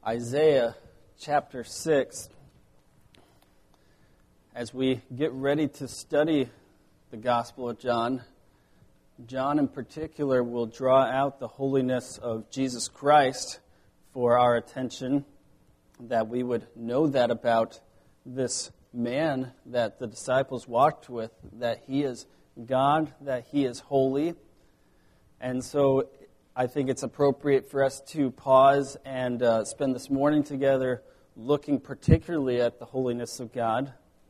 Isaiah chapter 6. As we get ready to study the Gospel of John, John in particular will draw out the holiness of Jesus Christ for our attention, that we would know that about this man that the disciples walked with, that he is God, that he is holy. And so I think it's appropriate for us to pause and spend this morning together looking particularly at the holiness of God.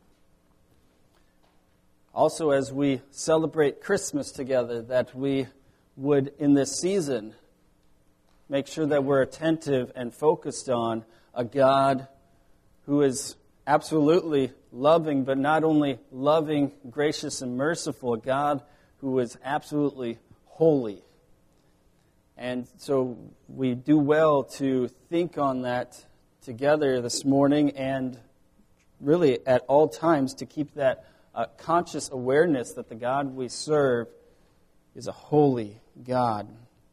Also, as we celebrate Christmas together, that we would, in this season, make sure that we're attentive and focused on a God who is absolutely loving, but not only loving, gracious, and merciful, a God who is absolutely holy. And so we do well to think on that together this morning, and really at all times to keep that conscious awareness that the God we serve is a holy God.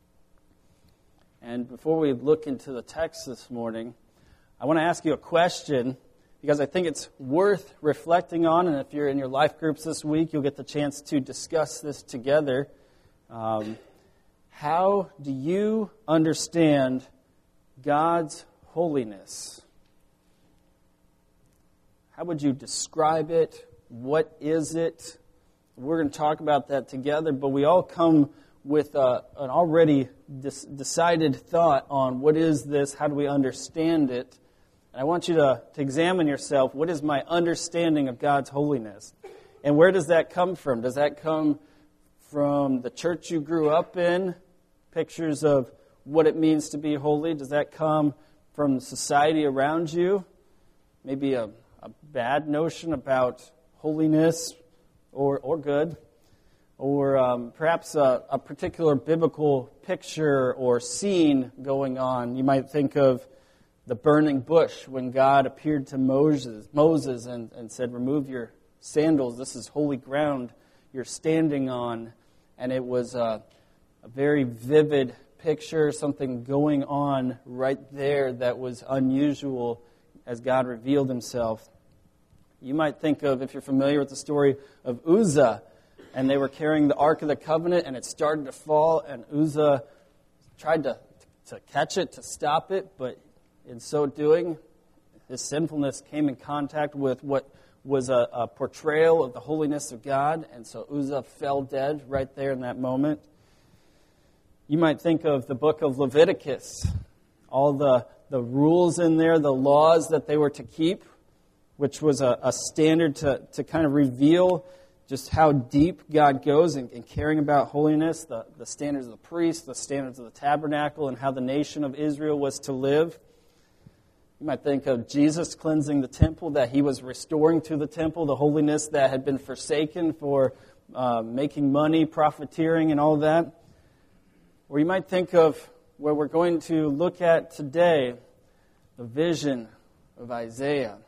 And before we look into the text this morning, I want to ask you a question, because I think it's worth reflecting on, and if you're in your life groups this week, you'll get the chance to discuss this together. How do you understand God's holiness? How would you describe it? What is it? We're going to talk about that together, but we all come with an already decided thought on what is this, how do we understand it? And I want you to examine yourself. What is my understanding of God's holiness? And where does that come from? Does that come from the church you grew up in? Pictures of what it means to be holy? Does that come from the society around you? Maybe a bad notion about holiness or good? Or perhaps a particular biblical picture or scene going on. You might think of the burning bush when God appeared to Moses and said, "Remove your sandals, this is holy ground you're standing on." And it was a very vivid picture, something going on right there that was unusual as God revealed himself. You might think of, if you're familiar with the story of Uzzah, and they were carrying the Ark of the Covenant, and it started to fall, and Uzzah tried to catch it, to stop it, but in so doing, his sinfulness came in contact with what was a portrayal of the holiness of God, and so Uzzah fell dead right there in that moment. You might think of the book of Leviticus, all the rules in there, the laws that they were to keep, which was a standard to kind of reveal just how deep God goes in caring about holiness, the standards of the priest, the standards of the tabernacle, and how the nation of Israel was to live. You might think of Jesus cleansing the temple, that he was restoring to the temple the holiness that had been forsaken for making money, profiteering, and all that. Or you might think of where we're going to look at today, the vision of Isaiah.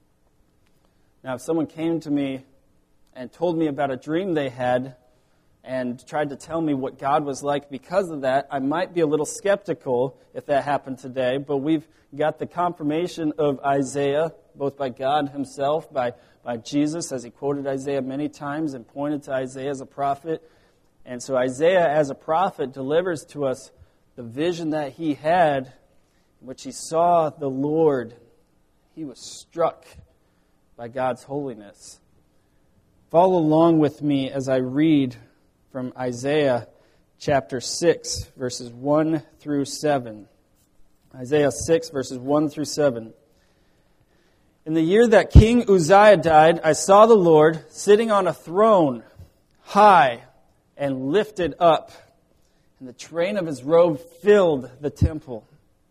Now, if someone came to me and told me about a dream they had and tried to tell me what God was like because of that, I might be a little skeptical if that happened today. But we've got the confirmation of Isaiah, both by God himself, by Jesus, as he quoted Isaiah many times and pointed to Isaiah as a prophet. And so Isaiah, as a prophet, delivers to us the vision that he had, in which he saw the Lord. He was struck by God's holiness. Follow along with me as I read from Isaiah chapter 6, verses 1 through 7. Isaiah 6, verses 1 through 7. In the year that King Uzziah died, I saw the Lord sitting on a throne, high and lifted up, and the train of his robe filled the temple.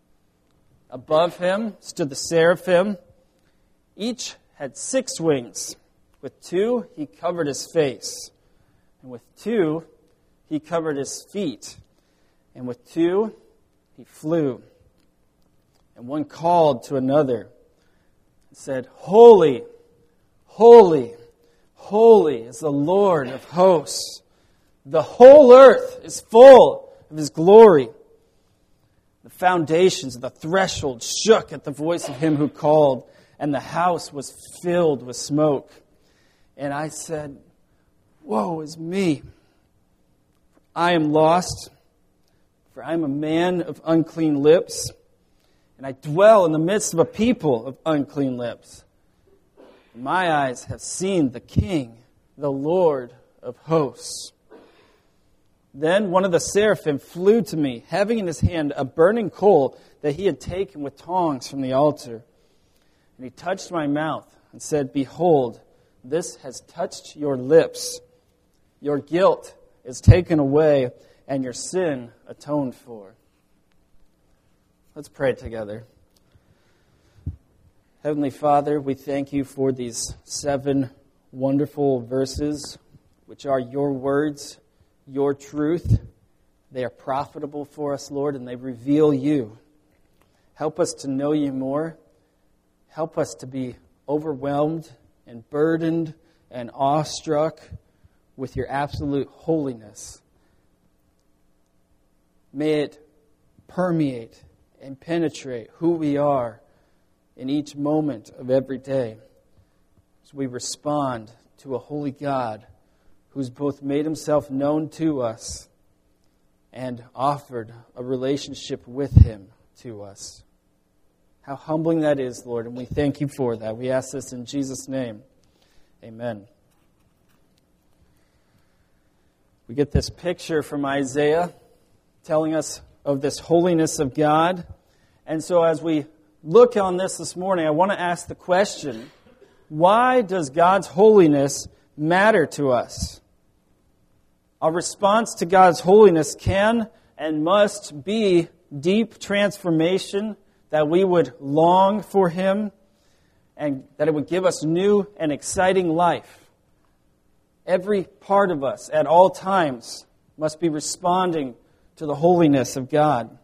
Above him stood the seraphim. Each had 6 wings. With 2 he covered his face, and with 2 he covered his feet, and with 2 he flew. And one called to another and said, "Holy, holy, holy is the Lord of hosts. The whole earth is full of his glory." The foundations, the threshold shook at the voice of him who called, and the house was filled with smoke. And I said, woe is me! I am lost, for I am a man of unclean lips, and I dwell in the midst of a people of unclean lips. My eyes have seen the King, the Lord of hosts. Then one of the seraphim flew to me, having in his hand a burning coal that he had taken with tongs from the altar. And he touched my mouth and said, behold, this has touched your lips. Your guilt is taken away, and your sin atoned for. Let's pray together. Heavenly Father, we thank you for these 7 wonderful verses, which are your words, your truth. They are profitable for us, Lord, and they reveal you. Help us to know you more. Help us to be overwhelmed and burdened and awestruck with your absolute holiness. May it permeate and penetrate who we are in each moment of every day as we respond to a holy God who's both made himself known to us and offered a relationship with him to us. How humbling that is, Lord, and we thank you for that. We ask this in Jesus' name. Amen. We get this picture from Isaiah telling us of this holiness of God. And so as we look on this morning, I want to ask the question, why does God's holiness matter to us? Our response to God's holiness can and must be deep transformation, that we would long for Him, and that it would give us new and exciting life. Every part of us at all times must be responding to the holiness of God.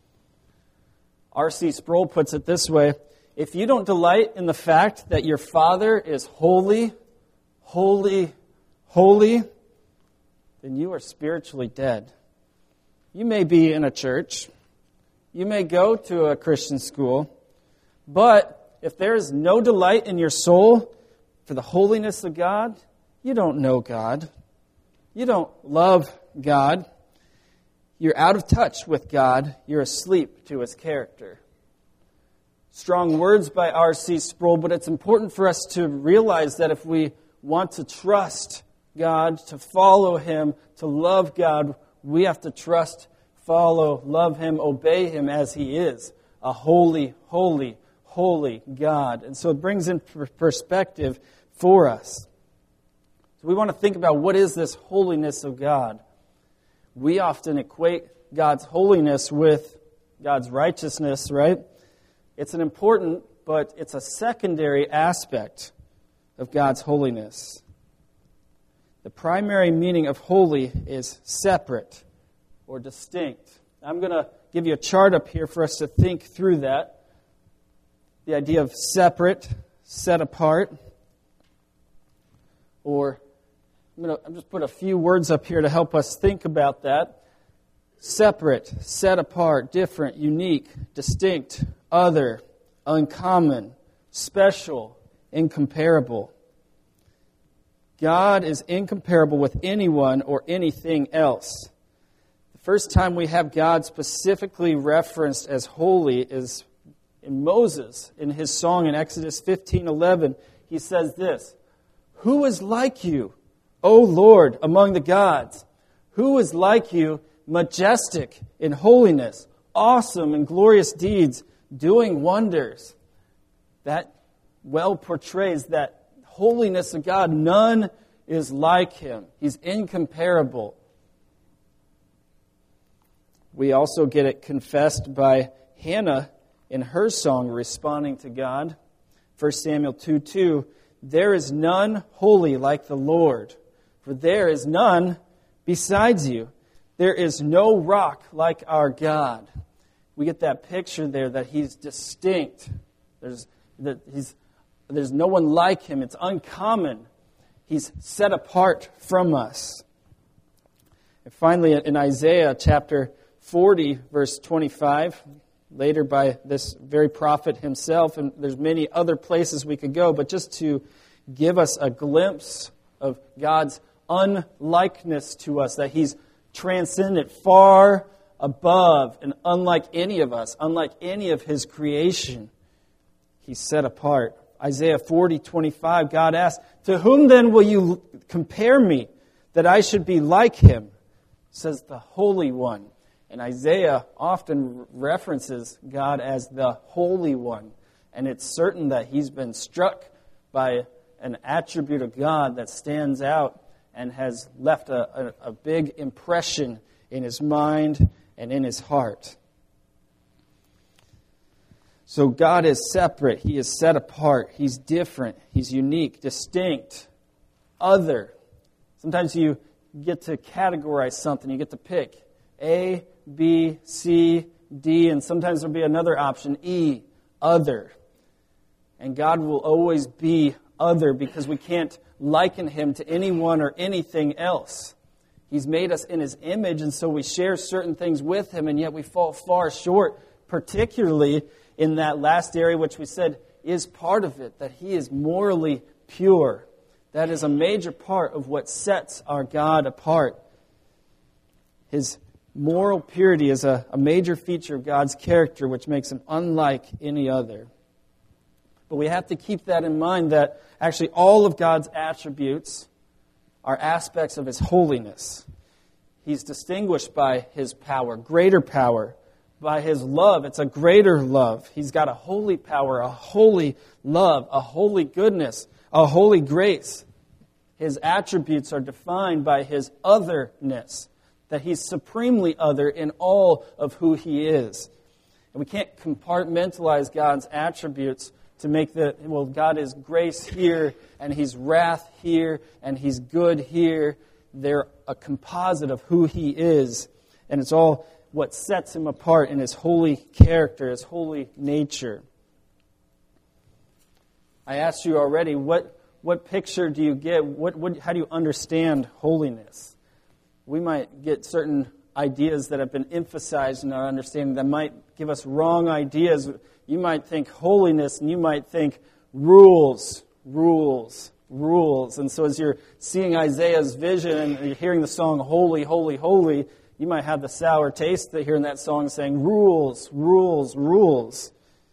R.C. Sproul puts it this way: if you don't delight in the fact that your Father is holy, holy, holy, then you are spiritually dead. You may be in a church, you may go to a Christian school, but if there is no delight in your soul for the holiness of God, you don't know God. You don't love God. You're out of touch with God. You're asleep to His character. Strong words by R.C. Sproul, but it's important for us to realize that if we want to trust God, to follow Him, to love God, we have to trust, follow, love Him, obey Him as He is, a holy, holy, holy God. And so it brings in perspective for us. So we want to think about, what is this holiness of God? We often equate God's holiness with God's righteousness, right? It's an important, but it's a secondary aspect of God's holiness. The primary meaning of holy is separate or distinct. I'm going to give you a chart up here for us to think through that. The idea of separate, set apart, or I'm just put a few words up here to help us think about that. Separate, set apart, different, unique, distinct, other, uncommon, special, incomparable. God is incomparable with anyone or anything else. The first time we have God specifically referenced as holy is in Moses, in his song in Exodus 15:11. He says this: "Who is like you, O Lord, among the gods? Who is like you, majestic in holiness, awesome in glorious deeds, doing wonders?" That well portrays that holiness of God. None is like Him. He's incomparable. We also get it confessed by Hannah in her song responding to God. 1 Samuel 2:2, "There is none holy like the Lord, for there is none besides you. There is no rock like our God." We get that picture there that He's distinct. There's no one like Him. It's uncommon. He's set apart from us. And finally, in Isaiah chapter 40, verse 25, later by this very prophet himself, and there's many other places we could go, but just to give us a glimpse of God's unlikeness to us, that He's transcendent, far above, and unlike any of us, unlike any of His creation. He's set apart. Isaiah 40:25, God asks, "To whom then will you compare me, that I should be like Him?" Says the Holy One. And Isaiah often references God as the Holy One. And it's certain that he's been struck by an attribute of God that stands out and has left a big impression in his mind and in his heart. So God is separate. He is set apart. He's different. He's unique, distinct, other. Sometimes you get to categorize something. You get to pick A, B, C, D, and sometimes there'll be another option, E, other. And God will always be other because we can't liken Him to anyone or anything else. He's made us in His image, and so we share certain things with Him, and yet we fall far short, particularly in that last area which we said is part of it, that He is morally pure. That is a major part of what sets our God apart. His moral purity is a major feature of God's character, which makes Him unlike any other. But we have to keep that in mind, that actually all of God's attributes are aspects of His holiness. He's distinguished by His power, greater power. By His love, it's a greater love. He's got a holy power, a holy love, a holy goodness, a holy grace. His attributes are defined by His otherness, that He's supremely other in all of who He is. And we can't compartmentalize God's attributes to make God is grace here, and He's wrath here, and He's good here. They're a composite of who He is, and it's all what sets Him apart in His holy character, His holy nature. I asked you already, what picture do you get? How do you understand holiness? We might get certain ideas that have been emphasized in our understanding that might give us wrong ideas. You might think holiness, and you might think rules. And so as you're seeing Isaiah's vision and you're hearing the song, Holy, Holy, Holy, you might have the sour taste of hearing that song saying, rules. You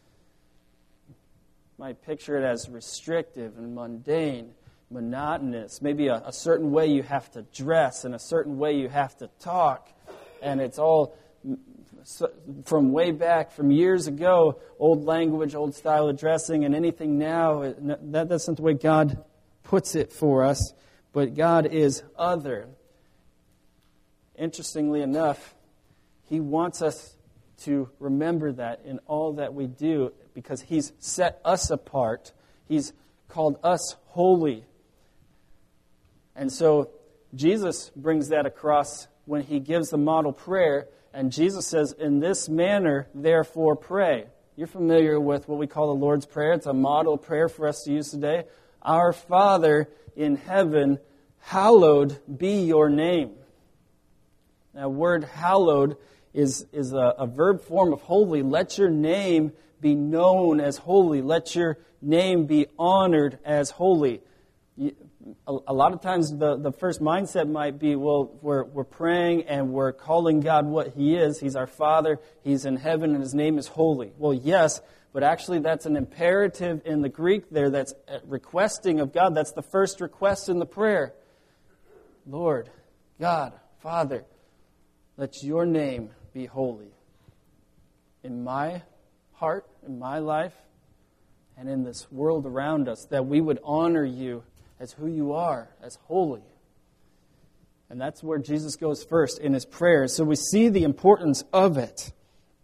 might picture it as restrictive and mundane, monotonous. Maybe a certain way you have to dress and a certain way you have to talk. And it's all from way back, from years ago, old language, old style of dressing, and anything now. That's not the way God puts it for us. But God is other. Interestingly enough, He wants us to remember that in all that we do, because He's set us apart. He's called us holy. And so Jesus brings that across when He gives the model prayer, and Jesus says, "In this manner, therefore, pray." You're familiar with what we call the Lord's Prayer. It's a model prayer for us to use today. "Our Father in heaven, hallowed be your name." Now, word hallowed is a verb form of holy. Let your name be known as holy. Let your name be honored as holy. A lot of times the first mindset might be, well, we're praying and we're calling God what He is. He's our Father. He's in heaven and His name is holy. Well, yes, but actually that's an imperative in the Greek there that's requesting of God. That's the first request in the prayer. Lord, God, Father, let your name be holy in my heart, in my life, and in this world around us, that we would honor you as who you are, as holy. And that's where Jesus goes first in His prayer. So we see the importance of it.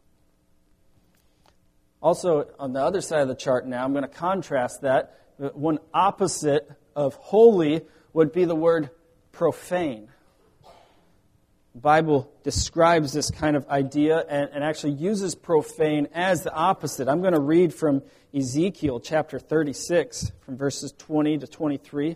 Also, on the other side of the chart now, I'm going to contrast that. One opposite of holy would be the word profane. The Bible describes this kind of idea and actually uses profane as the opposite. I'm going to read from Ezekiel chapter 36, from verses 20 to 23. You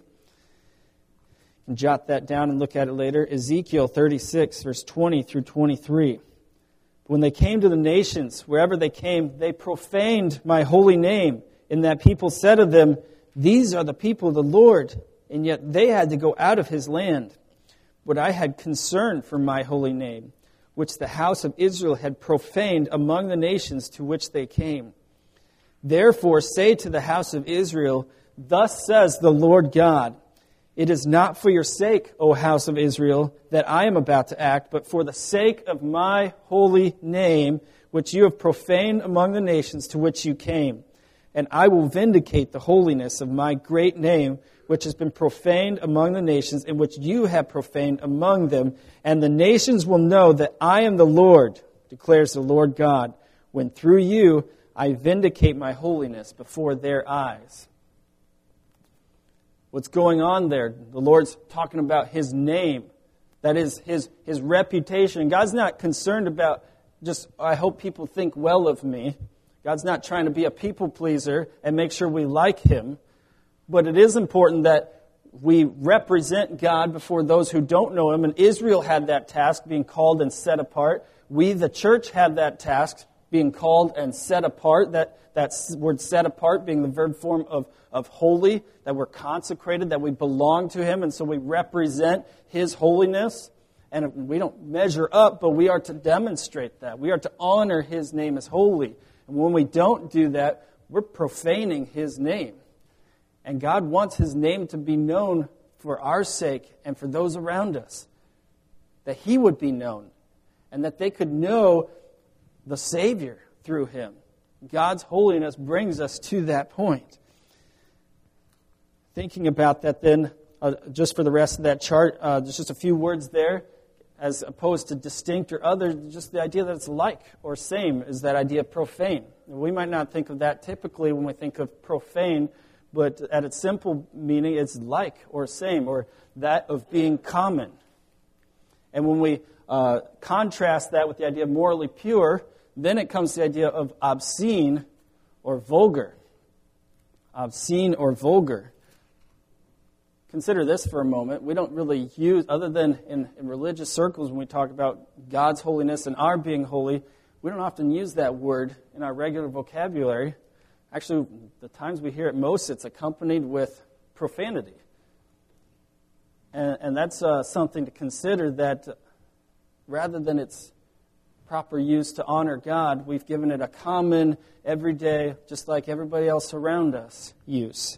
can jot that down and look at it later. Ezekiel 36, verse 20 through 23. When they came to the nations, wherever they came, they profaned my holy name, in that people said of them, these are the people of the Lord, and yet they had to go out of his land. But I had concern for my holy name, which the house of Israel had profaned among the nations to which they came. Therefore say to the house of Israel, thus says the Lord God, it is not for your sake, O house of Israel, that I am about to act, but for the sake of my holy name, which you have profaned among the nations to which you came. And I will vindicate the holiness of my great name, which has been profaned among the nations, and which you have profaned among them. And the nations will know that I am the Lord, declares the Lord God, when through you I vindicate my holiness before their eyes. What's going on there? The Lord's talking about his name. That is his reputation. God's not concerned about just, I hope people think well of me. God's not trying to be a people pleaser and make sure we like him. But it is important that we represent God before those who don't know him. And Israel had that task, being called and set apart. We, the church, had that task, being called and set apart. That word set apart being the verb form of holy, that we're consecrated, that we belong to him, and so we represent his holiness. And we don't measure up, but we are to demonstrate that. We are to honor his name as holy. And when we don't do that, we're profaning his name. And God wants his name to be known for our sake and for those around us. That he would be known. And that they could know the Savior through him. God's holiness brings us to that point. Thinking about that then, just for the rest of that chart, there's just a few words there, as opposed to distinct or other, just the idea that it's like or same is that idea of profane. We might not think of that typically when we think of profane, but at its simple meaning, it's like or same, or that of being common. And when we contrast that with the idea of morally pure, then it comes to the idea of obscene or vulgar. Obscene or vulgar. Consider this for a moment. We don't really use, other than in religious circles when we talk about God's holiness and our being holy, we don't often use that word in our regular vocabulary. Actually, the times we hear it most, it's accompanied with profanity. And that's something to consider, that rather than its proper use to honor God, we've given it a common, everyday, just like everybody else around us, use.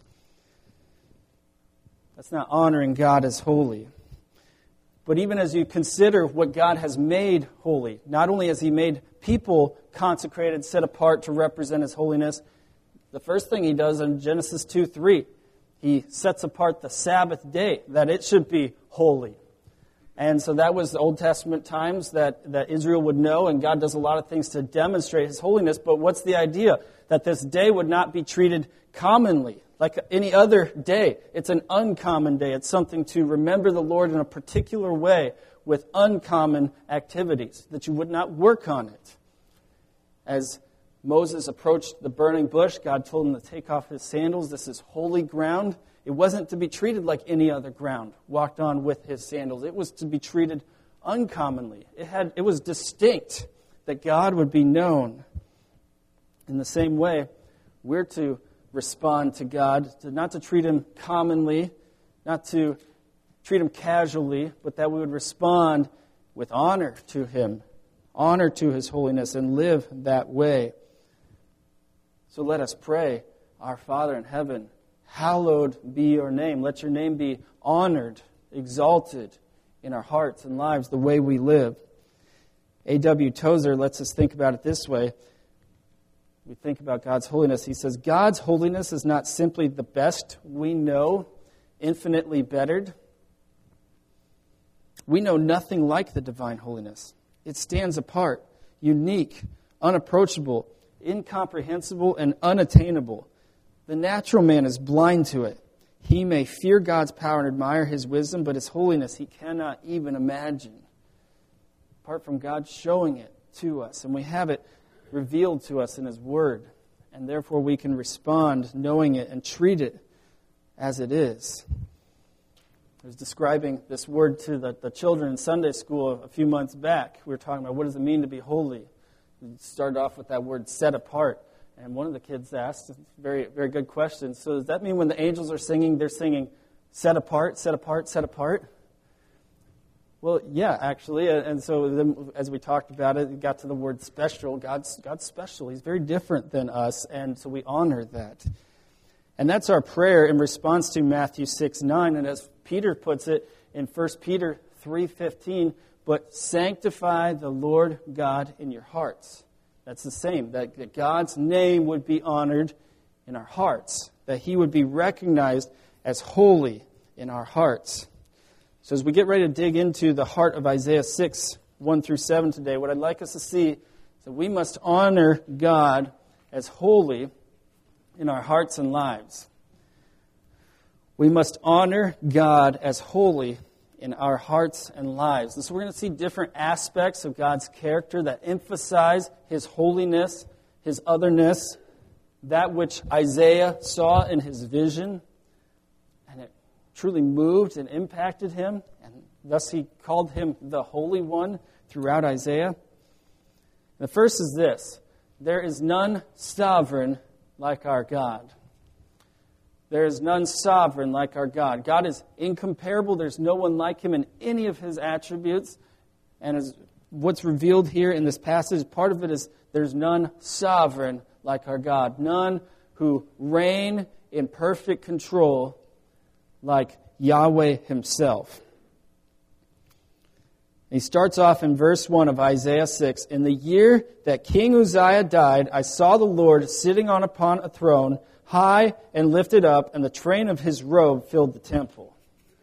That's not honoring God as holy. But even as you consider what God has made holy, not only has he made people consecrated, set apart to represent his holiness, the first thing he does in Genesis 2:3, he sets apart the Sabbath day, that it should be holy. And so that was the Old Testament times that Israel would know, and God does a lot of things to demonstrate his holiness. But what's the idea? That this day would not be treated commonly, like any other day. It's an uncommon day. It's something to remember the Lord in a particular way with uncommon activities, that you would not work on it. As Moses approached the burning bush, God told him to take off his sandals. This is holy ground. It wasn't to be treated like any other ground, walked on with his sandals. It was to be treated uncommonly. It was distinct, that God would be known. In the same way, we're to respond to God, not to treat him commonly, not to treat him casually, but that we would respond with honor to him, honor to his holiness, and live that way. So let us pray, our Father in heaven, hallowed be your name. Let your name be honored, exalted in our hearts and lives, the way we live. A.W. Tozer lets us think about it this way. We think about God's holiness. He says, God's holiness is not simply the best we know, infinitely bettered. We know nothing like the divine holiness. It stands apart, unique, unapproachable, incomprehensible, and unattainable. The natural man is blind to it. He may fear God's power and admire his wisdom, but his holiness he cannot even imagine, apart from God showing it to us. And we have it revealed to us in his word. And therefore we can respond knowing it and treat it as it is. I was describing this word to the children in Sunday school a few months back. We were talking about what does it mean to be holy. We started off with that word set apart. And one of the kids asked, very, very good question, so does that mean when the angels are singing, they're singing set apart, set apart, set apart? Well, yeah, actually. And so then, as we talked about it, we got to the word special. God's special. He's very different than us, and so we honor that. And that's our prayer in response to Matthew 6:9. And as Peter puts it in 1 Peter 3:15, but sanctify the Lord God in your hearts. That's the same, that God's name would be honored in our hearts, that He would be recognized as holy in our hearts. So as we get ready to dig into the heart of Isaiah 6, 1-7 today, what I'd like us to see is that we must honor God as holy in our hearts and lives. We must honor God as holy in our hearts and lives. And so we're going to see different aspects of God's character that emphasize His holiness, His otherness, that which Isaiah saw in his vision, and it truly moved and impacted him, and thus he called him the Holy One throughout Isaiah. The first is this: there is none sovereign like our God. There is none sovereign like our God. God is incomparable. There's no one like Him in any of His attributes. And as what's revealed here in this passage, part of it is there's none sovereign like our God. None who reign in perfect control like Yahweh Himself. He starts off in verse 1 of Isaiah 6. In the year that King Uzziah died, I saw the Lord sitting upon a throne, high and lifted up, and the train of His robe filled the temple.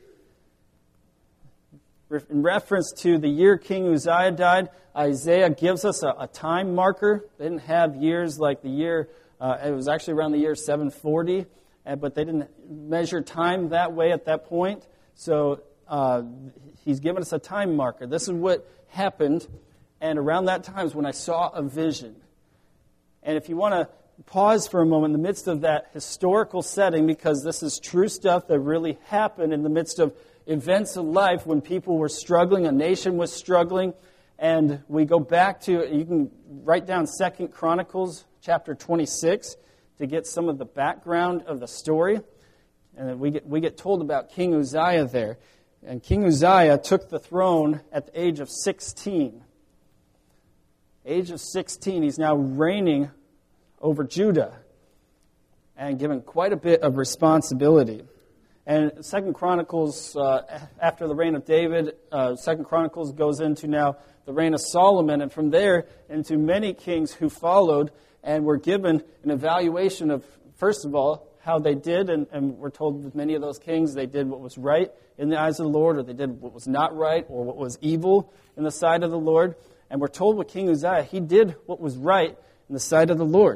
In reference to the year King Uzziah died, Isaiah gives us a time marker. They didn't have years like the year, it was actually around the year 740, but they didn't measure time that way at that point. So he's given us a time marker. This is what happened, and around that time is when I saw a vision. And if you want to pause for a moment in the midst of that historical setting, because this is true stuff that really happened in the midst of events of life when people were struggling, a nation was struggling, and we go back to, you can write down 2 Chronicles chapter 26 to get some of the background of the story. And we get told about King Uzziah there. And King Uzziah took the throne at the age of 16. Age of 16, he's now reigning over Judah and given quite a bit of responsibility. And 2 Chronicles, after the reign of David, 2 Chronicles goes into now the reign of Solomon, and from there into many kings who followed and were given an evaluation of, first of all, how they did, and we're told with many of those kings they did what was right in the eyes of the Lord, or they did what was not right, or what was evil in the sight of the Lord. And we're told with King Uzziah, he did what was right in the sight of the Lord.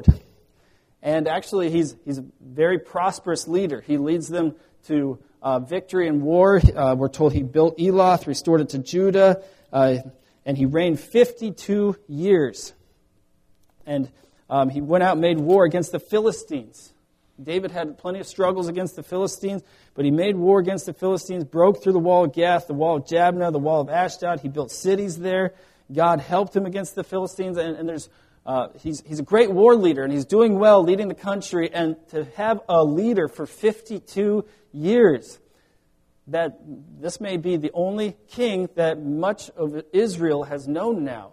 And actually, he's a very prosperous leader. He leads them to victory in war. We're told he built Eloth, restored it to Judah, and he reigned 52 years. And he went out and made war against the Philistines. David had plenty of struggles against the Philistines, but he made war against the Philistines, broke through the wall of Gath, the wall of Jabneh, the wall of Ashdod. He built cities there. God helped him against the Philistines, and he's a great war leader, and he's doing well, leading the country. And to have a leader for 52 years, that this may be the only king that much of Israel has known now.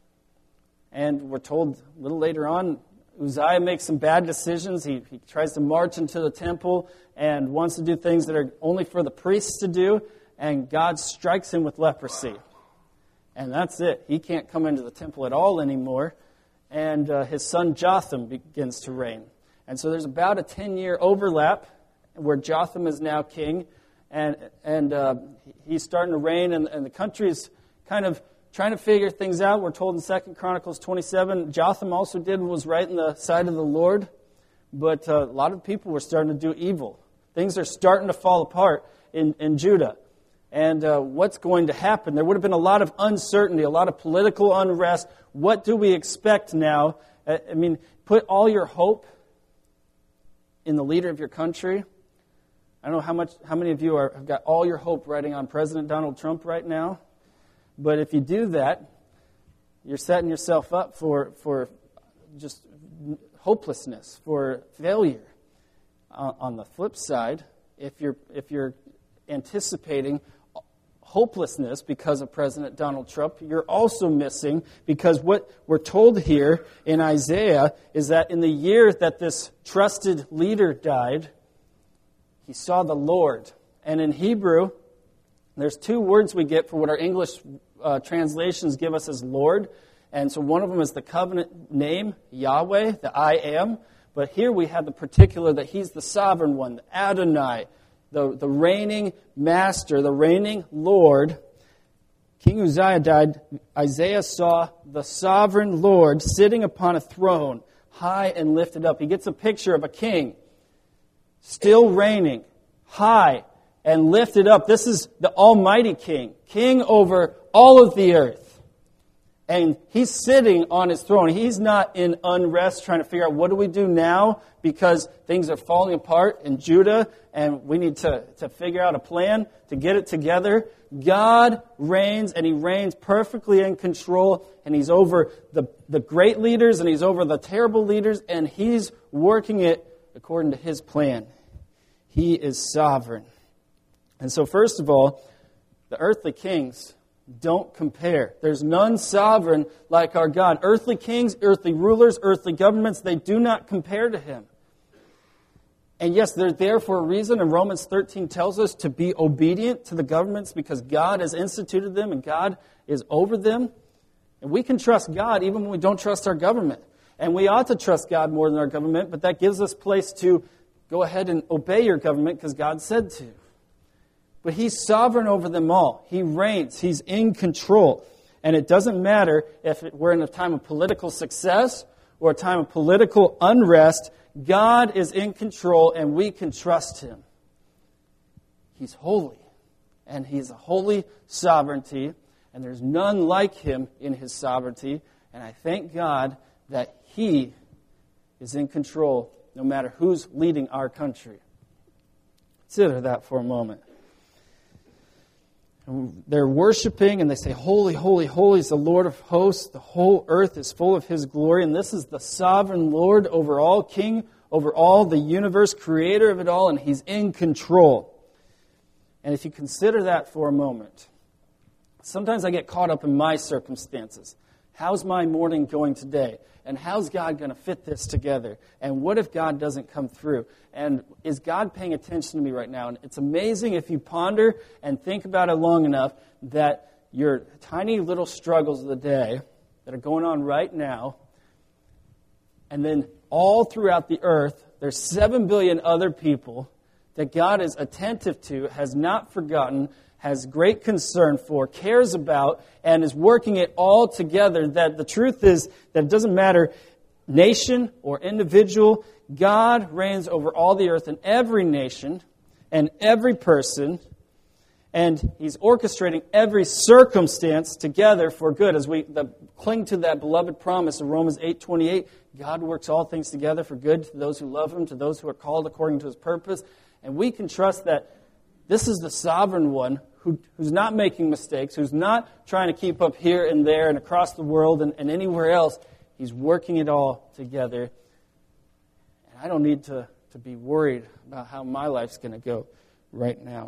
And we're told a little later on, Uzziah makes some bad decisions. He tries to march into the temple and wants to do things that are only for the priests to do, and God strikes him with leprosy. And that's it. He can't come into the temple at all anymore. And his son Jotham begins to reign. And so there's about a 10-year overlap where Jotham is now king, and he's starting to reign, and the country is kind of trying to figure things out. We're told in 2 Chronicles 27, Jotham also did what was right in the sight of the Lord, but a lot of people were starting to do evil. Things are starting to fall apart in Judah. And what's going to happen? There would have been a lot of uncertainty, a lot of political unrest. What do we expect now? I mean, put all your hope in the leader of your country. I don't know how many of you have got all your hope riding on President Donald Trump right now. But if you do that, you're setting yourself up for just hopelessness, for failure. On the flip side, if you're anticipating hopelessness because of President Donald Trump, you're also missing, because what we're told here in Isaiah is that in the year that this trusted leader died, he saw the Lord. And in Hebrew, there's two words we get for what our English translations give us as Lord. And so one of them is the covenant name, Yahweh, the I am. But here we have the particular that he's the sovereign one, the Adonai, the reigning master, the reigning Lord. King Uzziah died. Isaiah saw the sovereign Lord sitting upon a throne, high and lifted up. He gets a picture of a king, still reigning, high and lifted up. This is the Almighty King, king over all of the earth. And he's sitting on his throne. He's not in unrest trying to figure out what do we do now because things are falling apart in Judah and we need to figure out a plan to get it together. God reigns, and he reigns perfectly in control, and he's over the great leaders and he's over the terrible leaders, and he's working it according to his plan. He is sovereign. And so first of all, the earthly kings don't compare. There's none sovereign like our God. Earthly kings, earthly rulers, earthly governments, they do not compare to him. And yes, they're there for a reason, and Romans 13 tells us to be obedient to the governments because God has instituted them and God is over them. And we can trust God even when we don't trust our government. And we ought to trust God more than our government, but that gives us place to go ahead and obey your government because God said to. But he's sovereign over them all. He reigns. He's in control. And it doesn't matter if we're in a time of political success or a time of political unrest. God is in control and we can trust him. He's holy. And he's a holy sovereignty. And there's none like him in his sovereignty. And I thank God that he is in control no matter who's leading our country. Consider that for a moment. And they're worshiping and they say, holy, holy, holy is the Lord of hosts. The whole earth is full of his glory. And this is the sovereign Lord over all, king over all, the universe, creator of it all, and he's in control. And if you consider that for a moment, sometimes I get caught up in my circumstances. How's my morning going today? And how's God going to fit this together? And what if God doesn't come through? And is God paying attention to me right now? And it's amazing if you ponder and think about it long enough that your tiny little struggles of the day that are going on right now, and then all throughout the earth, there's 7 billion other people that God is attentive to, has not forgotten, has great concern for, cares about, and is working it all together. That the truth is that it doesn't matter nation or individual, God reigns over all the earth and every nation and every person, and he's orchestrating every circumstance together for good. As we cling to that beloved promise of Romans 8:28, God works all things together for good to those who love him, to those who are called according to his purpose. And we can trust that this is the sovereign one who's not making mistakes, who's not trying to keep up here and there and across the world and anywhere else. He's working it all together. And I don't need to be worried about how my life's going to go right now.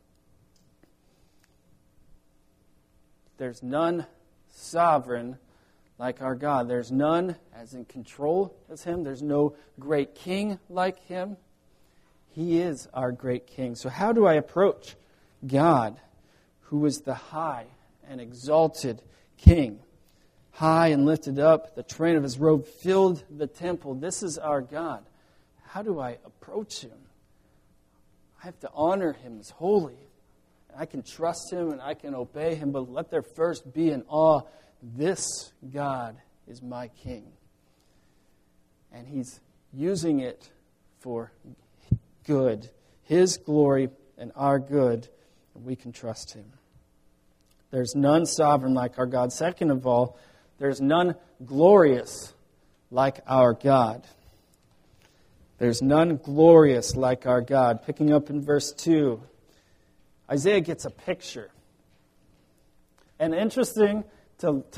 There's none sovereign like our God. There's none as in control as him. There's no great king like him. He is our great king. So how do I approach God, who is the high and exalted king? High and lifted up, the train of his robe filled the temple. This is our God. How do I approach him? I have to honor him as holy. I can trust him and I can obey him, but let there first be an awe. This God is my king. And he's using it for good, his glory and our good, and we can trust him. There's none sovereign like our God. Second of all, there's none glorious like our God. There's none glorious like our God. Picking up in verse 2, Isaiah gets a picture. And interesting to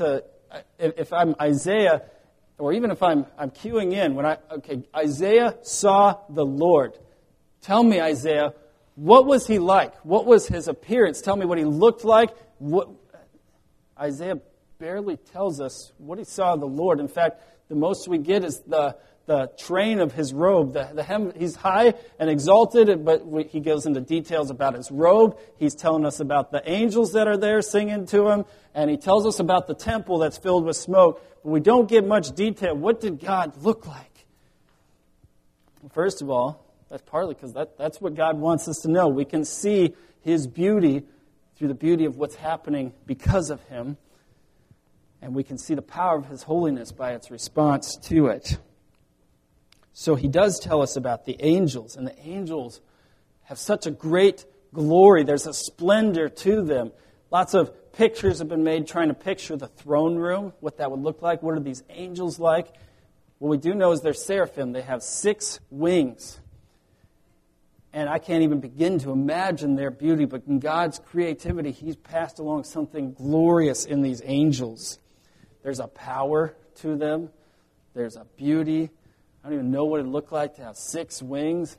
if I'm Isaiah, or even if I'm queuing in, Isaiah saw the Lord. Tell me, Isaiah, what was he like? What was his appearance? Tell me what he looked like. Isaiah barely tells us what he saw of the Lord. In fact, the most we get is the train of his robe. The hem, he's high and exalted, but he goes into details about his robe. He's telling us about the angels that are there singing to him, and he tells us about the temple that's filled with smoke. But we don't get much detail. What did God look like? First of all, that's partly because that's what God wants us to know. We can see his beauty through the beauty of what's happening because of him, and we can see the power of his holiness by its response to it. So he does tell us about the angels, and the angels have such a great glory. There's a splendor to them. Lots of pictures have been made trying to picture the throne room, what that would look like. What are these angels like? What we do know is they're seraphim. They have 6 wings. And I can't even begin to imagine their beauty, but in God's creativity, he's passed along something glorious in these angels. There's a power to them. There's a beauty. I don't even know what it looked like to have 6 wings.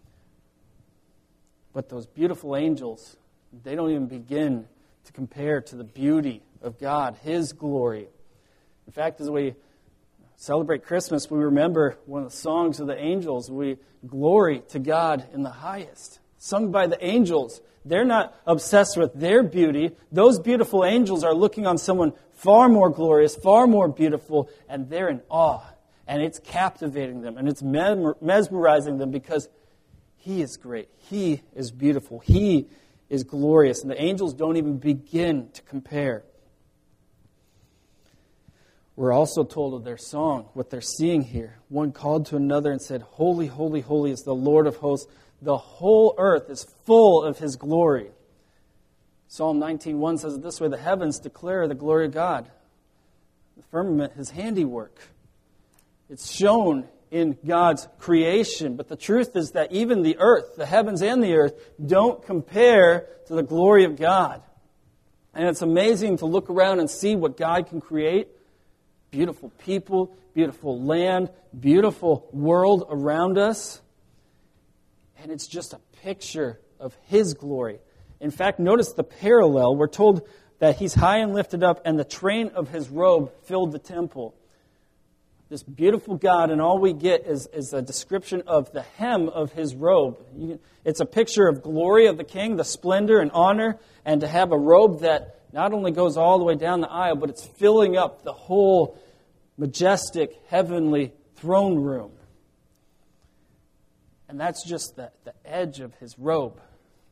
But those beautiful angels, they don't even begin to compare to the beauty of God, his glory. In fact, as we celebrate Christmas, we remember one of the songs of the angels. We glory to God in the highest. Sung by the angels. They're not obsessed with their beauty. Those beautiful angels are looking on someone far more glorious, far more beautiful, and they're in awe. And it's captivating them, and it's mesmerizing them because he is great. He is beautiful. He is glorious. And the angels don't even begin to compare. We're also told of their song, what they're seeing here. One called to another and said, "Holy, holy, holy is the Lord of hosts. The whole earth is full of his glory." Psalm 19:1 says it this way, "The heavens declare the glory of God. The firmament, his handiwork." It's shown in God's creation. But the truth is that even the earth, the heavens and the earth, don't compare to the glory of God. And it's amazing to look around and see what God can create. Beautiful people, beautiful land, beautiful world around us. And it's just a picture of his glory. In fact, notice the parallel. We're told that he's high and lifted up, and the train of his robe filled the temple. This beautiful God, and all we get is a description of the hem of his robe. It's a picture of glory of the king, the splendor and honor, and to have a robe that not only goes all the way down the aisle, but it's filling up the whole majestic, heavenly throne room. And that's just the edge of his robe.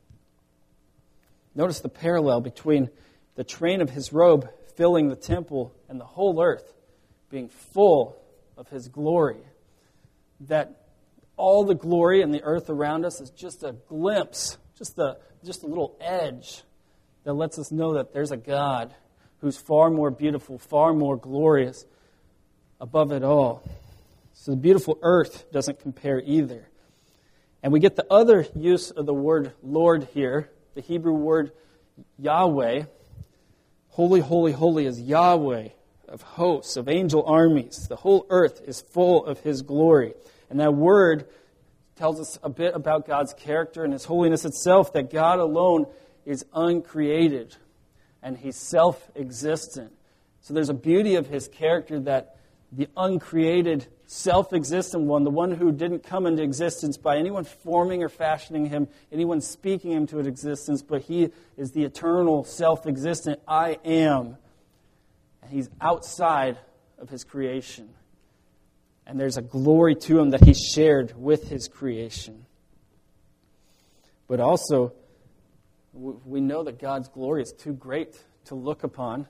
Notice the parallel between the train of his robe filling the temple and the whole earth being full of his glory. That all the glory in the earth around us is just a glimpse, just a little edge that lets us know that there's a God who's far more beautiful, far more glorious above it all. So the beautiful earth doesn't compare either. And we get the other use of the word Lord here, the Hebrew word Yahweh. Holy, holy, holy is Yahweh of hosts, of angel armies. The whole earth is full of his glory. And that word tells us a bit about God's character and his holiness itself, that God alone is uncreated and he's self-existent. So there's a beauty of his character that the uncreated, self-existent one, the one who didn't come into existence by anyone forming or fashioning him, anyone speaking him to existence, but he is the eternal, self-existent I am. And he's outside of his creation. And there's a glory to him that he shared with his creation. But also, we know that God's glory is too great to look upon.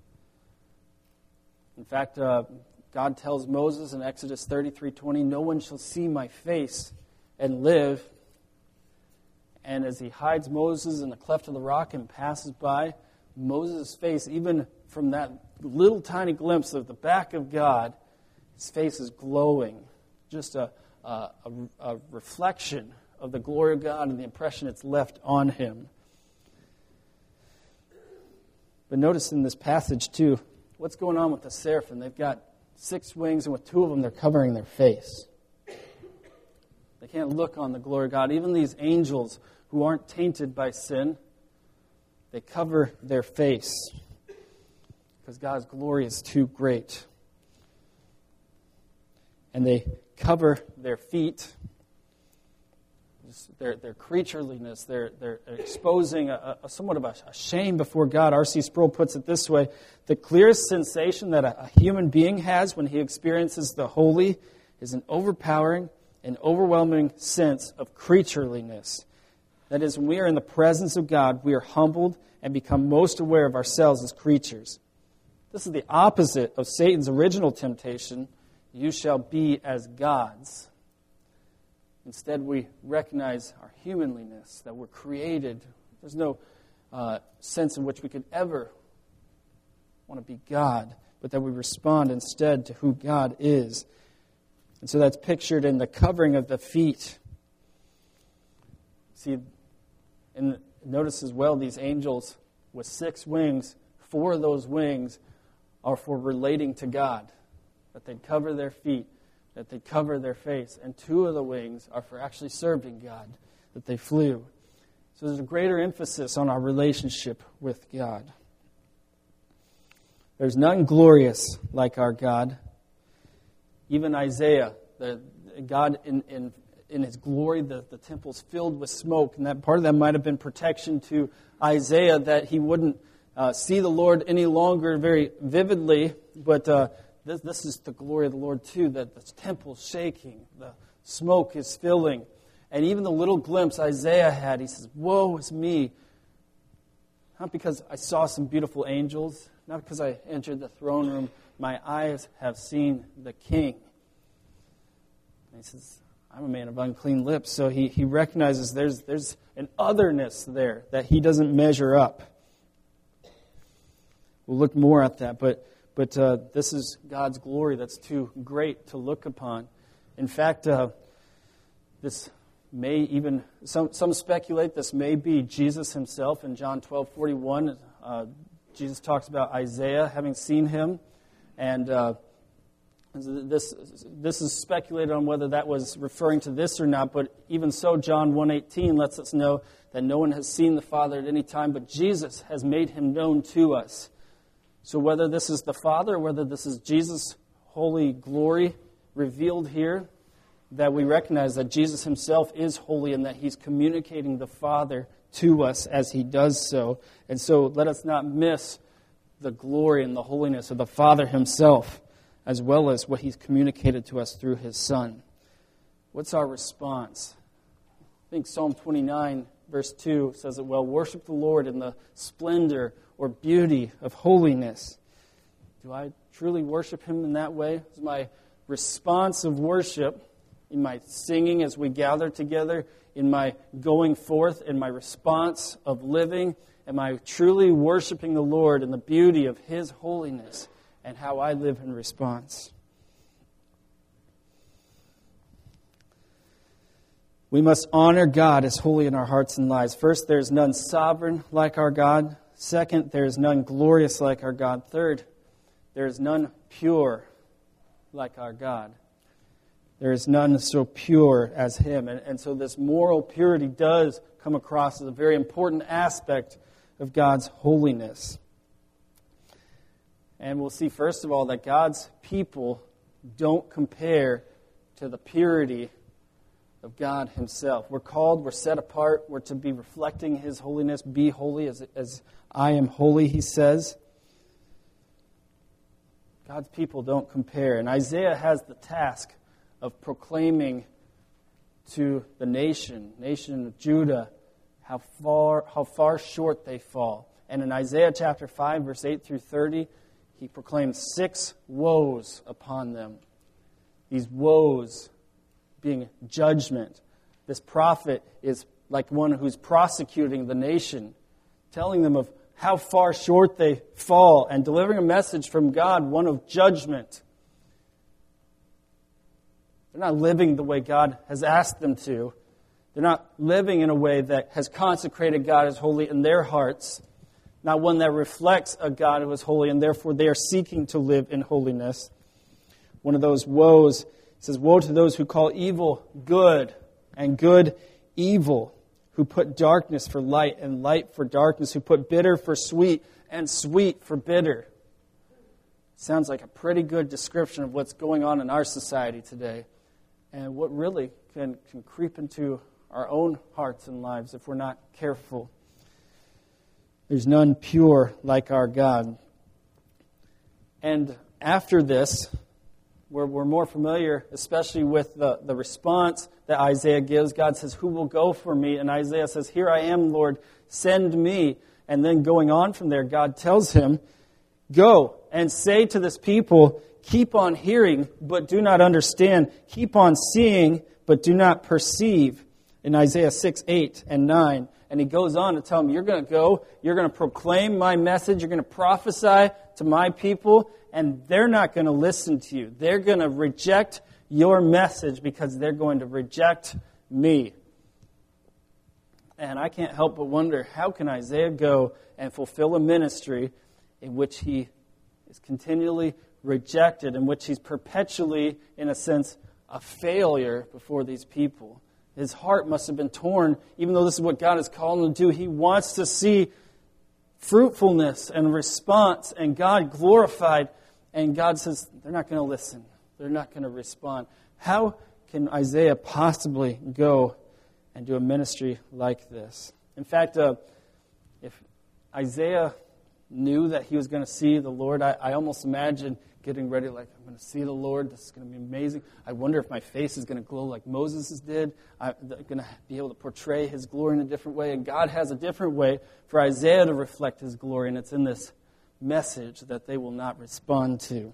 In fact, God tells Moses in Exodus 33:20, "No one shall see my face and live." And as he hides Moses in the cleft of the rock and passes by, Moses' face, even from that little tiny glimpse of the back of God, his face is glowing. Just a reflection of the glory of God and the impression it's left on him. But notice in this passage, too, what's going on with the seraphim? They've got 6 wings, and with 2 of them, they're covering their face. They can't look on the glory of God. Even these angels who aren't tainted by sin, they cover their face because God's glory is too great. And they cover their feet. Their creatureliness, they're exposing a somewhat of a shame before God. R.C. Sproul puts it this way: the clearest sensation that a human being has when he experiences the holy is an overpowering and overwhelming sense of creatureliness. That is, when we are in the presence of God, we are humbled and become most aware of ourselves as creatures. This is the opposite of Satan's original temptation: you shall be as gods. Instead, we recognize our humanliness, that we're created. There's no sense in which we could ever want to be God, but that we respond instead to who God is. And so that's pictured in the covering of the feet. See, and notice as well, these angels with 6 wings, 4 of those wings are for relating to God, that they'd cover their feet, that they cover their face, and 2 of the wings are for actually serving God, that they flew. So there's a greater emphasis on our relationship with God. There's none glorious like our God. Even Isaiah, God in His glory, the temple's filled with smoke, and that part of that might have been protection to Isaiah, that he wouldn't see the Lord any longer very vividly, but this is the glory of the Lord too, that the temple's shaking, the smoke is filling. And even the little glimpse Isaiah had, he says, woe is me. Not because I saw some beautiful angels, not because I entered the throne room, my eyes have seen the King. And he says, I'm a man of unclean lips. So he recognizes there's an otherness there that he doesn't measure up. We'll look more at that, but this is God's glory that's too great to look upon. In fact, this may even, some speculate this may be Jesus himself. In John 12:41, Jesus talks about Isaiah having seen him. And this is speculated on whether that was referring to this or not. But even so, John 1:18 lets us know that no one has seen the Father at any time, but Jesus has made him known to us. So whether this is the Father or whether this is Jesus' holy glory revealed here, that we recognize that Jesus himself is holy and that he's communicating the Father to us as he does so. And so let us not miss the glory and the holiness of the Father himself, as well as what he's communicated to us through his Son. What's our response? I think Psalm 29, verse 2 says it well: worship the Lord in the splendor or beauty of holiness. Do I truly worship him in that way? Is my response of worship, in my singing as we gather together, in my going forth, in my response of living, am I truly worshiping the Lord in the beauty of his holiness and how I live in response? We must honor God as holy in our hearts and lives. First, there is none sovereign like our God. Second, there is none glorious like our God. Third, there is none pure like our God. There is none so pure as him. And so this moral purity does come across as a very important aspect of God's holiness. And we'll see, first of all, that God's people don't compare to the purity of God himself. We're called, we're set apart, we're to be reflecting his holiness. Be holy as I am holy, he says. God's people don't compare. And Isaiah has the task of proclaiming to the nation of Judah, how far short they fall. And in Isaiah chapter 5, verse 8 through 30, he proclaims 6 woes upon them. These woes being judgment. This prophet is like one who's prosecuting the nation, telling them of how far short they fall and delivering a message from God, one of judgment. They're not living the way God has asked them to. They're not living in a way that has consecrated God as holy in their hearts. not one that reflects a God who is holy, and therefore they are seeking to live in holiness. One of those woes, says, woe to those who call evil good and good evil, who put darkness for light and light for darkness, who put bitter for sweet and sweet for bitter. Sounds like a pretty good description of what's going on in our society today, and what really can creep into our own hearts and lives if we're not careful. There's none pure like our God. And after this, we're more familiar, especially with the response that Isaiah gives. God says, who will go for me? And Isaiah says, here I am, Lord, send me. And then going on from there, God tells him, go and say to this people, keep on hearing, but do not understand. Keep on seeing, but do not perceive. In Isaiah 6, 8, and 9. And he goes on to tell them, you're going to go, you're going to proclaim my message, you're going to prophesy to my people, and they're not going to listen to you. They're going to reject your message because they're going to reject me. And I can't help but wonder, how can Isaiah go and fulfill a ministry in which he is continually rejected, in which he's perpetually, in a sense, a failure before these people? His heart must have been torn, even though this is what God has called him to do. He wants to see fruitfulness and response and God glorified. And God says, they're not going to listen. They're not going to respond. How can Isaiah possibly go and do a ministry like this? In fact, if Isaiah knew that he was going to see the Lord, I almost imagine getting ready like, I'm going to see the Lord. This is going to be amazing. I wonder if my face is going to glow like Moses did. I'm going to be able to portray his glory in a different way. And God has a different way for Isaiah to reflect his glory. And it's in this message that they will not respond to.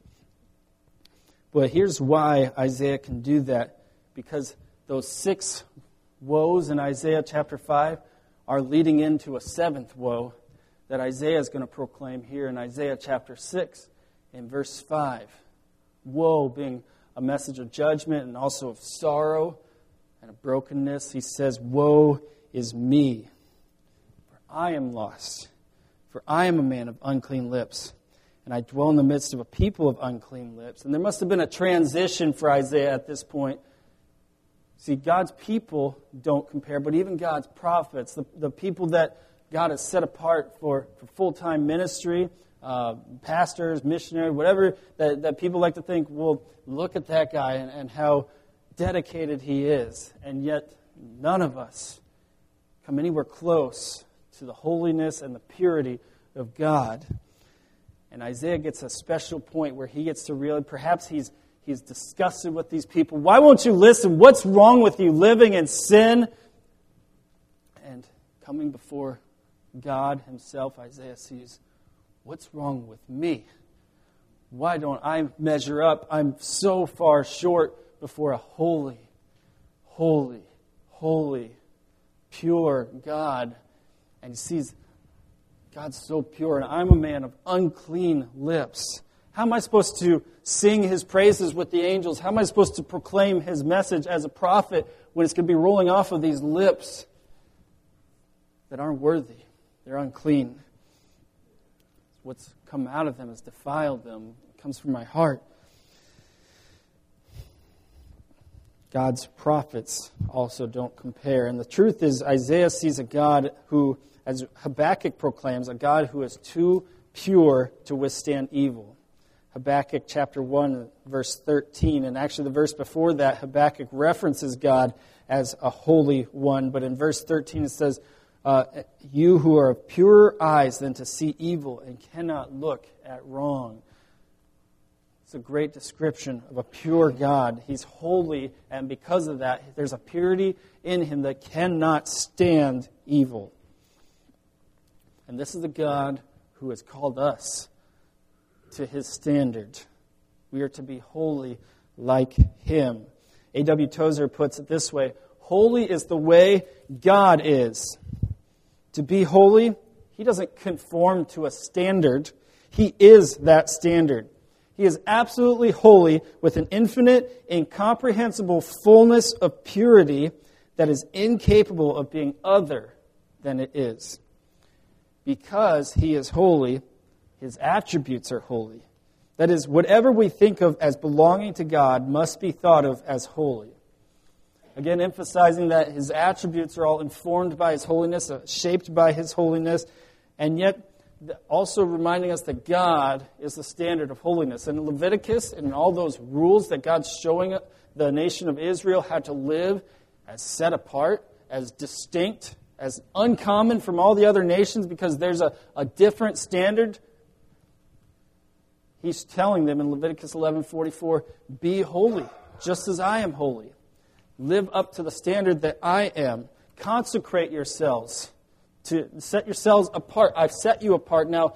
But here's why Isaiah can do that. Because those 6 woes in Isaiah chapter 5 are leading into a 7th woe that Isaiah is going to proclaim here in Isaiah chapter 6. In verse 5, woe being a message of judgment and also of sorrow and of brokenness, he says, woe is me, for I am lost, for I am a man of unclean lips, and I dwell in the midst of a people of unclean lips. And there must have been a transition for Isaiah at this point. See, God's people don't compare, but even God's prophets, the people that God has set apart for full-time ministry, pastors, missionaries, whatever, that people like to think, well, look at that guy and how dedicated he is. And yet, none of us come anywhere close to the holiness and the purity of God. And Isaiah gets a special point where he gets to realize, perhaps he's disgusted with these people. Why won't you listen? What's wrong with you living in sin? And coming before God himself, Isaiah sees, what's wrong with me? Why don't I measure up? I'm so far short before a holy, holy, holy, pure God. And he sees God's so pure, and I'm a man of unclean lips. How am I supposed to sing his praises with the angels? How am I supposed to proclaim his message as a prophet when it's going to be rolling off of these lips that aren't worthy? They're unclean. What's come out of them has defiled them. It comes from my heart. God's prophets also don't compare. And the truth is, Isaiah sees a God who, as Habakkuk proclaims, a God who is too pure to withstand evil. Habakkuk chapter 1, verse 13. And actually the verse before that, Habakkuk references God as a holy one. But in verse 13 it says, you who are of purer eyes than to see evil and cannot look at wrong. It's a great description of a pure God. He's holy, and because of that, there's a purity in him that cannot stand evil. And this is the God who has called us to his standard. We are to be holy like him. A.W. Tozer puts it this way, holy is the way God is. To be holy, he doesn't conform to a standard. He is that standard. He is absolutely holy with an infinite, incomprehensible fullness of purity that is incapable of being other than it is. because He is holy, His attributes are holy. That is, whatever we think of as belonging to God must be thought of as holy. Again, emphasizing that His attributes are all informed by His holiness, shaped by His holiness, and yet also reminding us that God is the standard of holiness. And in Leviticus and in all those rules that God's showing the nation of Israel how to live as set apart, as distinct, as uncommon from all the other nations because there's a different standard. He's telling them in Leviticus 11:44, be holy, just as I am holy. Live up to the standard that I am. Consecrate yourselves. To set yourselves apart. I've set you apart. Now,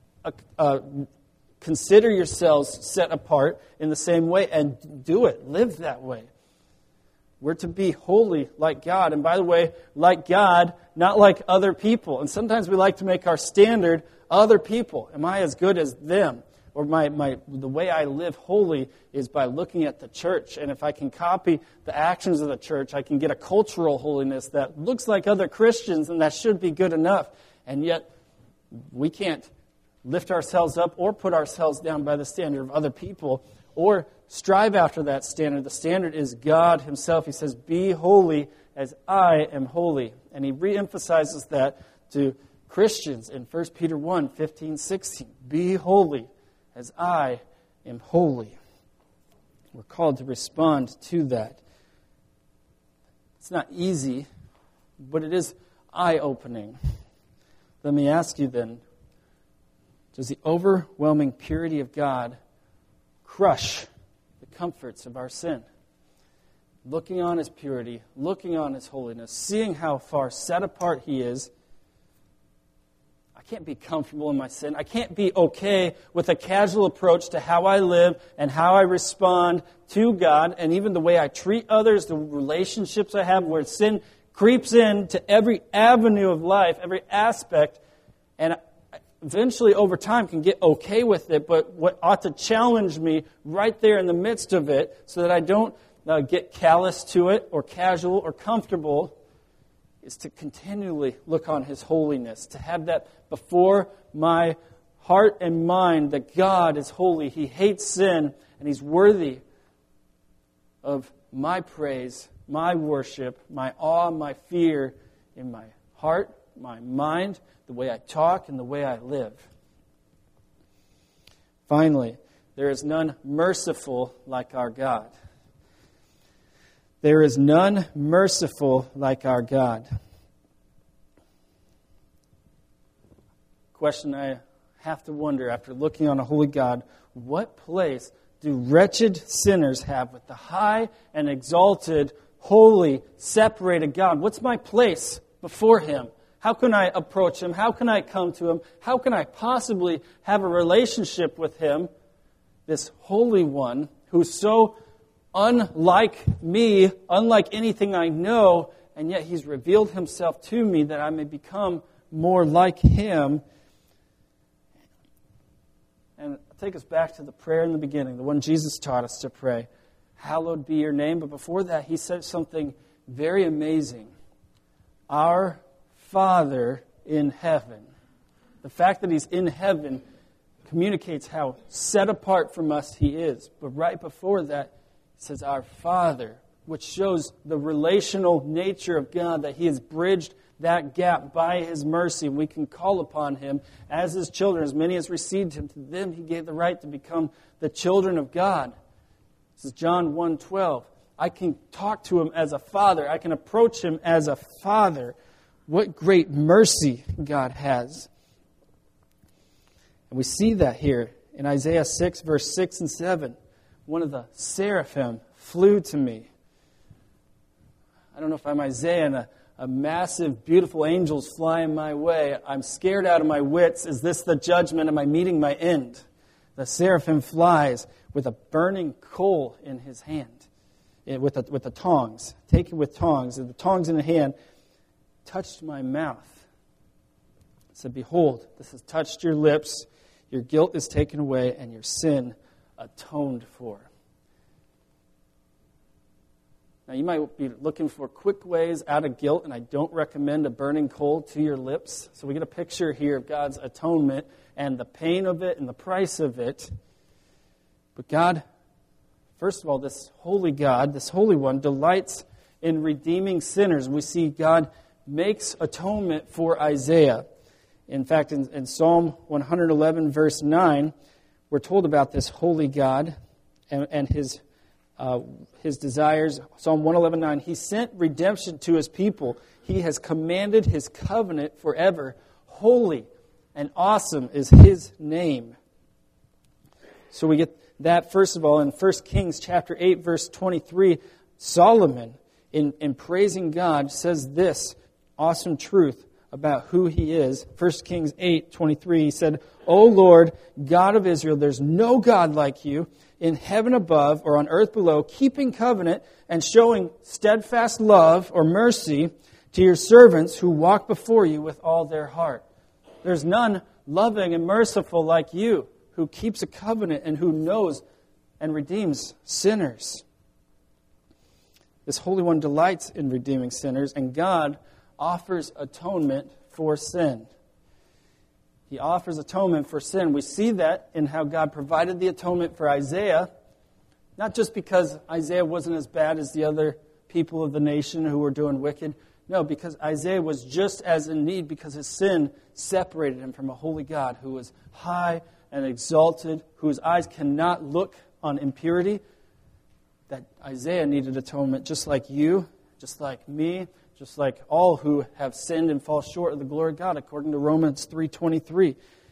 consider yourselves set apart in the same way and do it. Live that way. We're to be holy like God. And by the way, like God, not like other people. And sometimes we like to make our standard other people. Am I as good as them? Or the way I live holy is by looking at the church. And if I can copy the actions of the church, I can get a cultural holiness that looks like other Christians, and that should be good enough. And yet, we can't lift ourselves up or put ourselves down by the standard of other people or strive after that standard. The standard is God Himself. He says, be holy as I am holy. And He reemphasizes that to Christians in 1 Peter 1:15-16. Be holy as I am holy. We're called to respond to that. It's not easy, but it is eye-opening. Let me ask you then, does the overwhelming purity of God crush the comforts of our sin? Looking on His purity, looking on His holiness, seeing how far set apart He is, I can't be comfortable in my sin. I can't be okay with a casual approach to how I live and how I respond to God and even the way I treat others, the relationships I have where sin creeps into every avenue of life, every aspect, and eventually over time can get okay with it, but what ought to challenge me right there in the midst of it so that I don't get callous to it or casual or comfortable is to continually look on His holiness, to have that before my heart and mind that God is holy. He hates sin, and He's worthy of my praise, my worship, my awe, my fear in my heart, my mind, the way I talk, and the way I live. Finally, there is none merciful like our God. There is none merciful like our God. Question I have to wonder after looking on a holy God, what place do wretched sinners have with the high and exalted, holy, separated God? What's my place before Him? How can I approach Him? How can I come to Him? How can I possibly have a relationship with Him, this Holy One, who's so unlike me, unlike anything I know, and yet He's revealed Himself to me that I may become more like Him. And I'll take us back to the prayer in the beginning, the one Jesus taught us to pray. Hallowed be your name. But before that, He said something very amazing. Our Father in heaven. The fact that He's in heaven communicates how set apart from us He is. But right before that, He says, our Father, which shows the relational nature of God, that He has bridged that gap by His mercy. We can call upon Him as His children. As many as received Him, to them He gave the right to become the children of God. This is John 1:12. I can talk to Him as a father. I can approach Him as a father. What great mercy God has. And we see that here in Isaiah 6, verse 6 and 7. One of the seraphim flew to me. I don't know if I'm Isaiah and a massive, beautiful angel's flying my way. I'm scared out of my wits. Is this the judgment? Am I meeting my end? The seraphim flies with a burning coal in his hand, with the tongs. Take it with tongs. And the tongs in the hand touched my mouth. It said, behold, this has touched your lips. Your guilt is taken away and your sin atoned for. Now, you might be looking for quick ways out of guilt, and I don't recommend a burning coal to your lips. So we get a picture here of God's atonement and the pain of it and the price of it. But God, first of all, this holy God, this Holy One, delights in redeeming sinners. We see God makes atonement for Isaiah. In fact, in Psalm 111, verse 9, we're told about this holy God and his desires. Psalm 111:9, He sent redemption to His people. He has commanded His covenant forever. Holy and awesome is His name. So we get that, first of all, in 1 Kings chapter 8, verse 23, Solomon, in praising God, says this awesome truth about who He is. 1 Kings 8:23, he said, O Lord, God of Israel, there's no God like you in heaven above or on earth below, keeping covenant and showing steadfast love or mercy to your servants who walk before you with all their heart. There's none loving and merciful like you, who keeps a covenant and who knows and redeems sinners. This Holy One delights in redeeming sinners, and God offers atonement for sin. He offers atonement for sin. We see that in how God provided the atonement for Isaiah, not just because Isaiah wasn't as bad as the other people of the nation who were doing wicked. No, because Isaiah was just as in need because his sin separated him from a holy God who was high and exalted, whose eyes cannot look on impurity. That Isaiah needed atonement just like you, just like me, just like all who have sinned and fall short of the glory of God, according to Romans 3:23.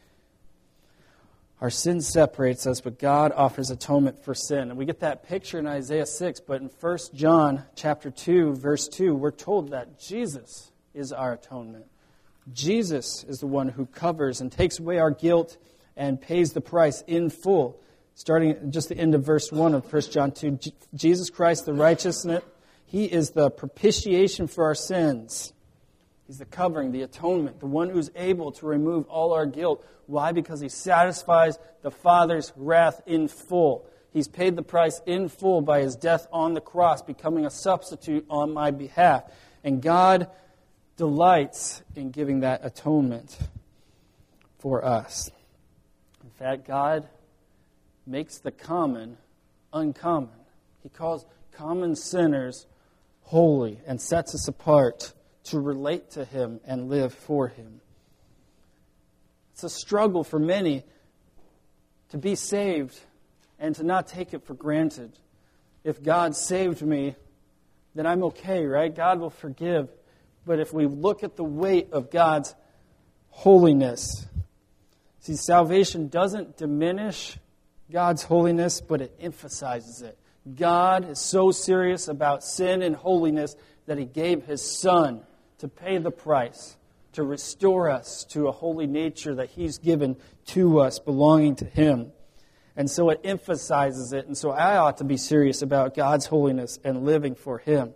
Our sin separates us, but God offers atonement for sin. And we get that picture in Isaiah 6, but in 1 John chapter 2, verse 2, we're told that Jesus is our atonement. Jesus is the one who covers and takes away our guilt and pays the price in full. Starting at just the end of verse 1 of 1 John 2, Jesus Christ, the righteousness, He is the propitiation for our sins. He's the covering, the atonement, the one who's able to remove all our guilt. Why? Because He satisfies the Father's wrath in full. He's paid the price in full by His death on the cross, becoming a substitute on my behalf. And God delights in giving that atonement for us. In fact, God makes the common uncommon. He calls common sinners holy and sets us apart to relate to Him and live for Him. It's a struggle for many to be saved and to not take it for granted. If God saved me, then I'm okay, right? God will forgive. But if we look at the weight of God's holiness, see, salvation doesn't diminish God's holiness, but it emphasizes it. God is so serious about sin and holiness that He gave His Son to pay the price, to restore us to a holy nature that He's given to us, belonging to Him. And so it emphasizes it, and so I ought to be serious about God's holiness and living for Him.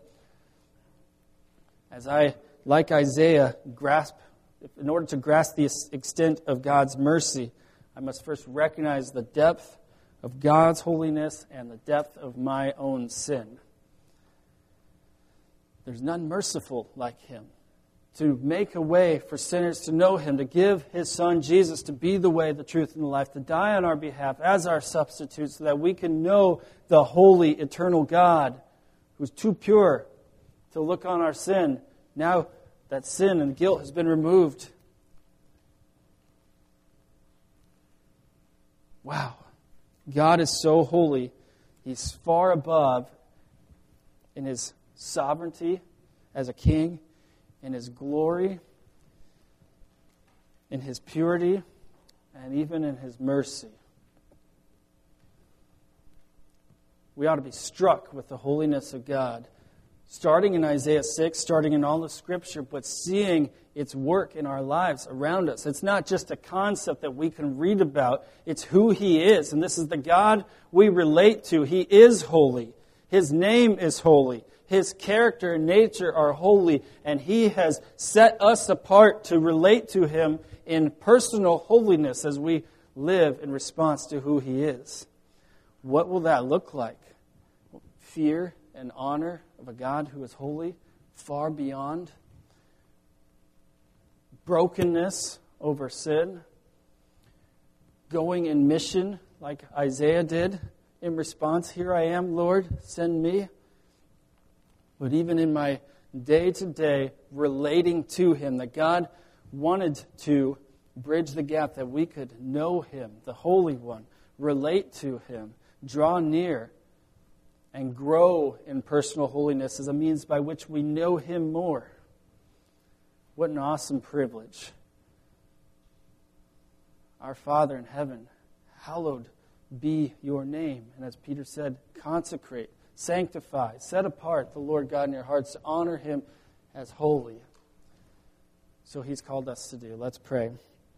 As I, like Isaiah, in order to grasp the extent of God's mercy, I must first recognize the depth of God's holiness and the depth of my own sin. There's none merciful like Him. To make a way for sinners to know Him, to give His Son Jesus to be the way, the truth, and the life, to die on our behalf as our substitute so that we can know the holy, eternal God who's too pure to look on our sin. Now that sin and guilt has been removed. Wow. God is so holy. He's far above in His sovereignty as a king, in His glory, in His purity, and even in His mercy. We ought to be struck with the holiness of God, starting in Isaiah 6, starting in all of Scripture, but seeing its work in our lives around us. It's not just a concept that we can read about. It's who He is. And this is the God we relate to. He is holy. His name is holy. His character and nature are holy. And He has set us apart to relate to Him in personal holiness as we live in response to who He is. What will that look like? Fear and honor of a God who is holy, far beyond brokenness over sin, going in mission like Isaiah did in response, "Here I am, Lord, send me." But even in my day-to-day relating to Him, that God wanted to bridge the gap that we could know Him, the Holy One, relate to Him, draw near, and grow in personal holiness as a means by which we know Him more. What an awesome privilege. Our Father in heaven, hallowed be your name. And as Peter said, consecrate, sanctify, set apart the Lord God in your hearts to honor Him as holy. So He's called us to do. Let's pray.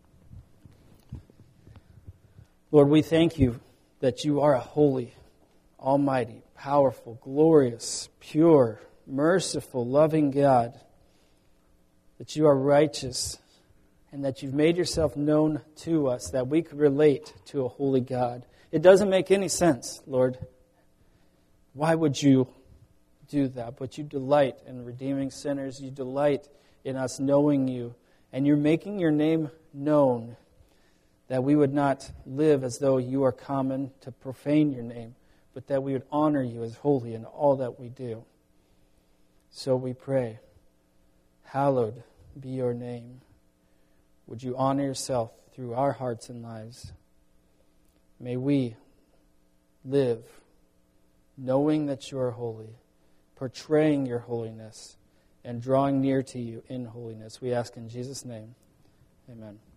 Lord, we thank You that You are a holy, almighty, powerful, glorious, pure, merciful, loving God, that You are righteous, and that You've made Yourself known to us, that we could relate to a holy God. It doesn't make any sense, Lord. Why would You do that? But You delight in redeeming sinners. You delight in us knowing You, and You're making Your name known, that we would not live as though You are common to profane Your name, but that we would honor You as holy in all that we do. So we pray, hallowed be Your name. Would You honor Yourself through our hearts and lives? May we live knowing that You are holy, portraying Your holiness, and drawing near to You in holiness. We ask in Jesus' name. Amen.